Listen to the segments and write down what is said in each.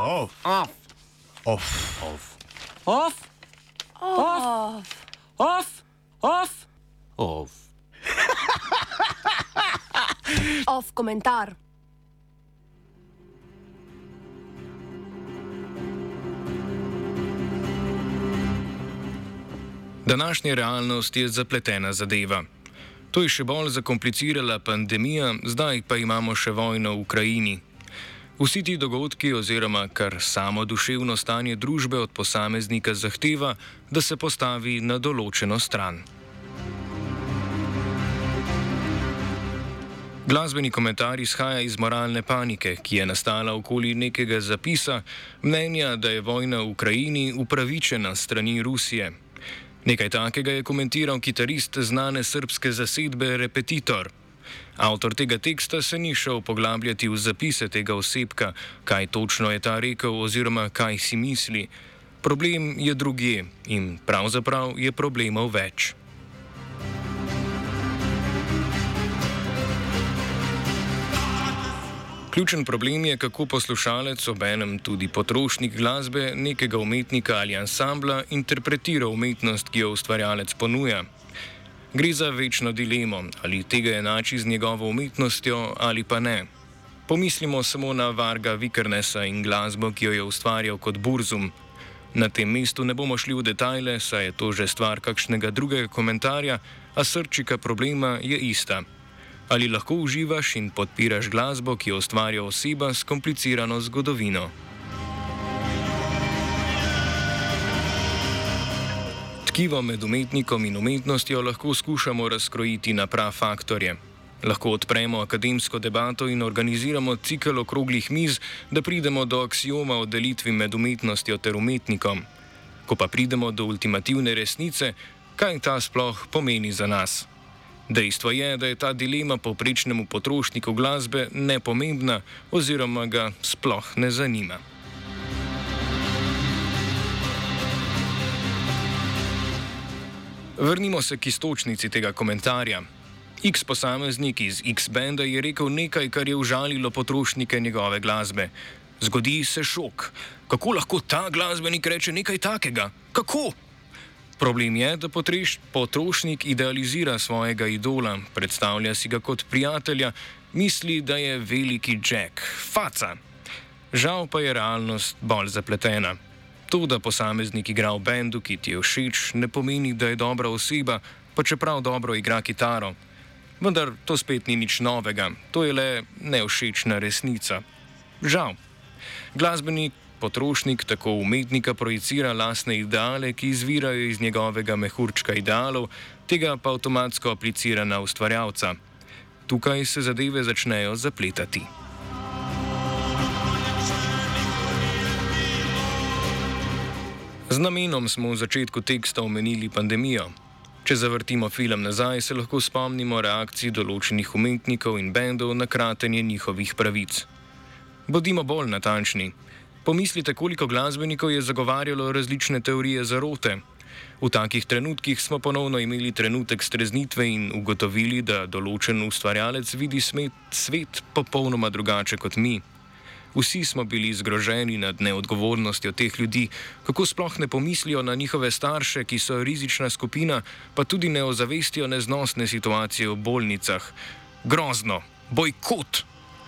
Off. Off. Off. Off. Off. Off. Off. Off. Off. Off komentar. Današnja realnost je zapletena zadeva. To je še bolj zakomplicirala pandemija, zdaj pa imamo še vojno v Ukrajini. Vsi ti dogodki oziroma kar samo duševno stanje družbe od posameznika zahteva, da se postavi na določeno stran. Glasbeni komentar izhaja iz moralne panike, ki je nastala okoli nekega zapisa, mnenja, da je vojna v Ukrajini upravičena strani Rusije. Nekaj takega je komentiral kitarist znane srbske zasedbe Repetitor. Avtor tega teksta se ni šel poglabljati v zapise tega osebka, kaj točno je ta rekel oziroma kaj si misli. Problem je drugje in pravzaprav je problemov več. Ključen problem je, kako poslušalec, obenem tudi potrošnik glasbe, nekega umetnika ali ansambla interpretira umetnost, ki jo ustvarjalec ponuja. Gre za večno dilemo, ali tega enači z njegovo umetnostjo ali pa ne. Pomislimo samo na Varga Vikernesa in glasbo, ki jo je ustvarjal kot Burzum. Na tem mestu ne bomo šli v detajle, saj je to že stvar kakšnega drugega komentarja, a srčika problema je ista. Ali lahko uživaš in podpiraš glasbo, ki jo ustvarja oseba s komplicirano zgodovino? Tkivo med umetnikom in umetnostjo lahko skušamo razkrojiti na prafaktorje. Lahko odpremo akademsko debato in organiziramo cikel okroglih miz, da pridemo do aksioma o delitvi med umetnostjo ter umetnikom. Ko pa pridemo do ultimativne resnice, kaj ta sploh pomeni za nas? Dejstvo je, da je ta dilema povprečnemu potrošniku glasbe nepomembna oziroma ga sploh ne zanima. Vrnimo se k iztočnici tega komentarja. X posameznik iz X benda je rekel nekaj, kar je užalilo potrošnike njegove glasbe. Zgodi se šok. Kako lahko ta glasbenik reče nekaj takega? Kako? Problem je, da potrošnik idealizira svojega idola, predstavlja si ga kot prijatelja, misli, da je veliki Jack, faca. Žal pa je realnost bolj zapletena. To, da posameznik igra v bendu, ki ti je všeč, ne pomeni, da je dobra oseba, pa čeprav dobro igra kitaro. Vendar to spet ni nič novega, to je le nevšečna resnica. Žal. Glasbenik potrošnik tako umetnika projicira lastne ideale, ki izvirajo iz njegovega mehurčka idealov, tega pa avtomatsko aplicira na ustvarjalca. Tukaj se zadeve začnejo zapletati. Z namenom smo v začetku teksta omenili pandemijo. Če zavrtimo film nazaj, se lahko spomnimo reakcij določenih umetnikov in bendov na kratenje njihovih pravic. Bodimo bolj natančni. Pomislite, koliko glasbenikov je zagovarjalo različne teorije zarote. V takih trenutkih smo ponovno imeli trenutek streznitve in ugotovili, da določen ustvarjalec vidi svet popolnoma drugače kot mi. Vsi smo bili zgroženi nad neodgovornostjo teh ljudi, kako sploh ne pomislijo na njihove starše, ki so rizična skupina, pa tudi ne ozavestijo neznosne situacije v bolnicah. Grozno! Bojkot!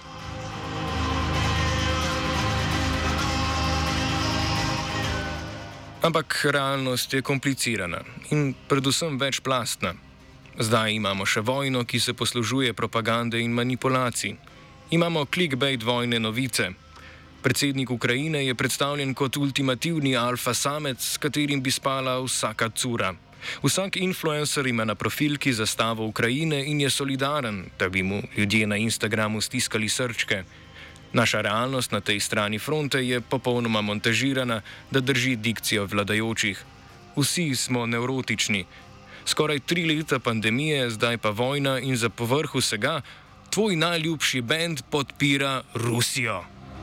Ampak realnost je komplicirana in predvsem večplastna. Zdaj imamo še vojno, ki se poslužuje propagande in manipulacij. Imamo clickbait vojne novice. Predsednik Ukrajine je predstavljen kot ultimativni alfa samec, s katerim bi spala vsaka cura. Vsak influencer ima na profilki zastavo Ukrajine in je solidaren, da bi mu ljudje na Instagramu stiskali srčke. Naša realnost na tej strani fronte je popolnoma montažirana, da drži dikcijo vladajočih. Vsi smo nevrotični. Skoraj 3 leta pandemije, zdaj pa vojna in za povrh vsega, tvoj najljubši bend podpira Rusijo.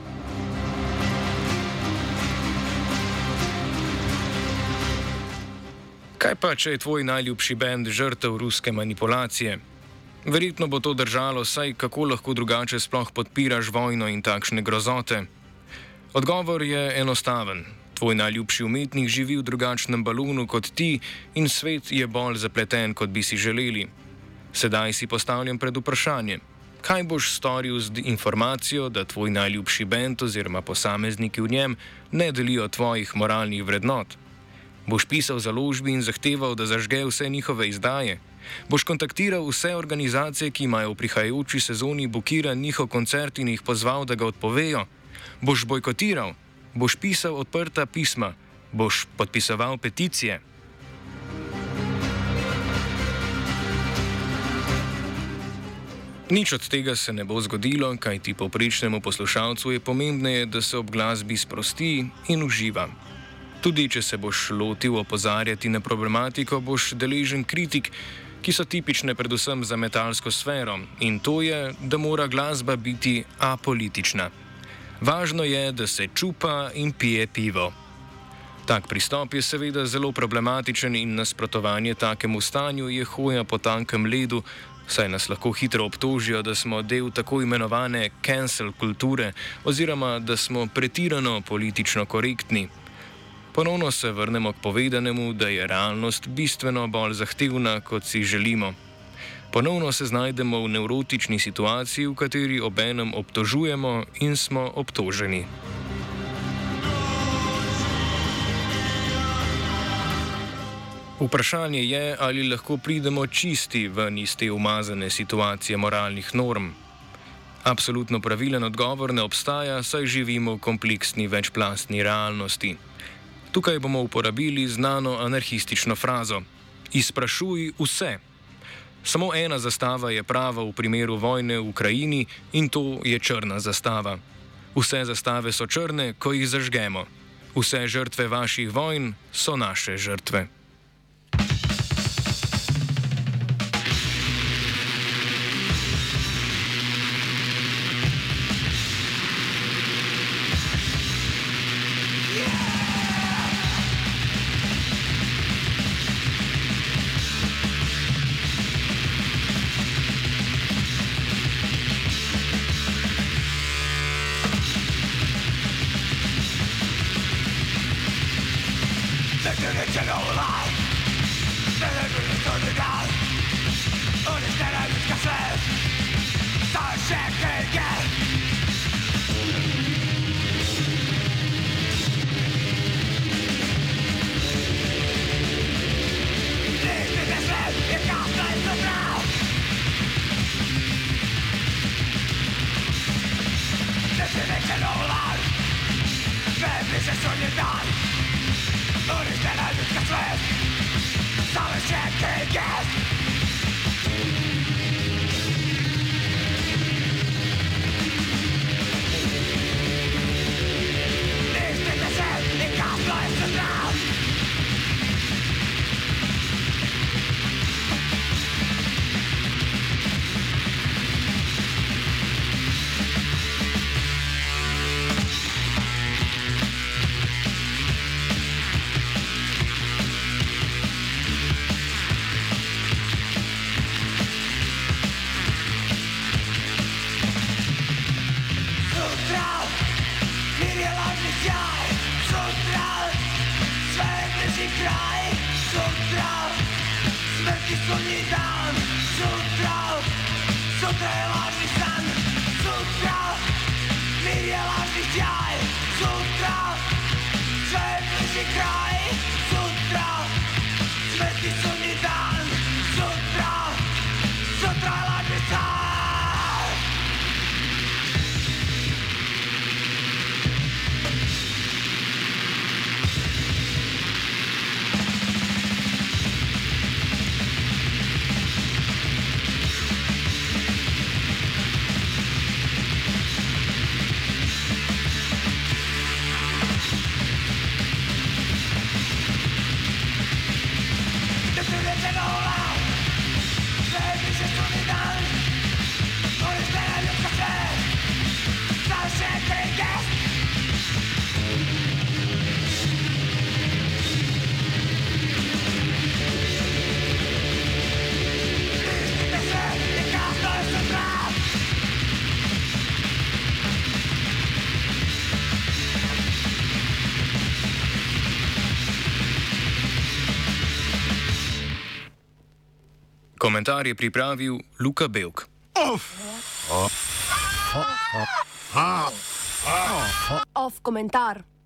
Kaj pa, če je tvoj najljubši bend žrtev ruske manipulacije? Verjetno bo to držalo, saj kako lahko drugače sploh podpiraš vojno in takšne grozote. Odgovor je enostaven. Tvoj najljubši umetnik živi v drugačnem balonu kot ti in svet je bolj zapleten, kot bi si želeli. Sedaj si postavljam pred vprašanje. Kaj boš storil z informacijo, da tvoj najljubši bend oziroma posamezniki v njem ne delijo tvojih moralnih vrednot? Boš pisal založbi in zahteval, da zažge vse njihove izdaje? Boš kontaktiral vse organizacije, ki imajo v prihajajoči sezoni bukiran njihov koncert in jih pozval, da ga odpovejo? Boš bojkotiral? Boš pisal odprta pisma? Boš podpisoval peticije? Nič od tega se ne bo zgodilo, kajti povprečnemu poslušalcu je pomembneje, da se ob glasbi sprosti in uživa. Tudi če se boš lotil opozarjati na problematiko, boš deležen kritik, ki so tipične predvsem za metalsko sfero, in to je, da mora glasba biti apolitična. Važno je, da se čupa in pije pivo. Tak pristop je seveda zelo problematičen in nasprotovanje takemu stanju je hoja po tankem ledu, saj nas lahko hitro obtožijo, da smo del tako imenovane cancel kulture oziroma da smo pretirano politično korektni. Ponovno se vrnemo k povedanemu, da je realnost bistveno bolj zahtevna, kot si želimo. Ponovno se znajdemo v nevrotični situaciji, v kateri obenem obtožujemo in smo obtoženi. Vprašanje je, ali lahko pridemo čisti ven iz te umazane situacije moralnih norm. Absolutno pravilen odgovor ne obstaja, saj živimo v kompleksni večplastni realnosti. Tukaj bomo uporabili znano anarhistično frazo: izprašuj vse. Samo ena zastava je prava v primeru vojne v Ukrajini in to je črna zastava. Vse zastave so črne, ko jih zažgemo. Vse žrtve vaših vojn so naše žrtve. Komentar je pripravil Luka Belk. Off komentar.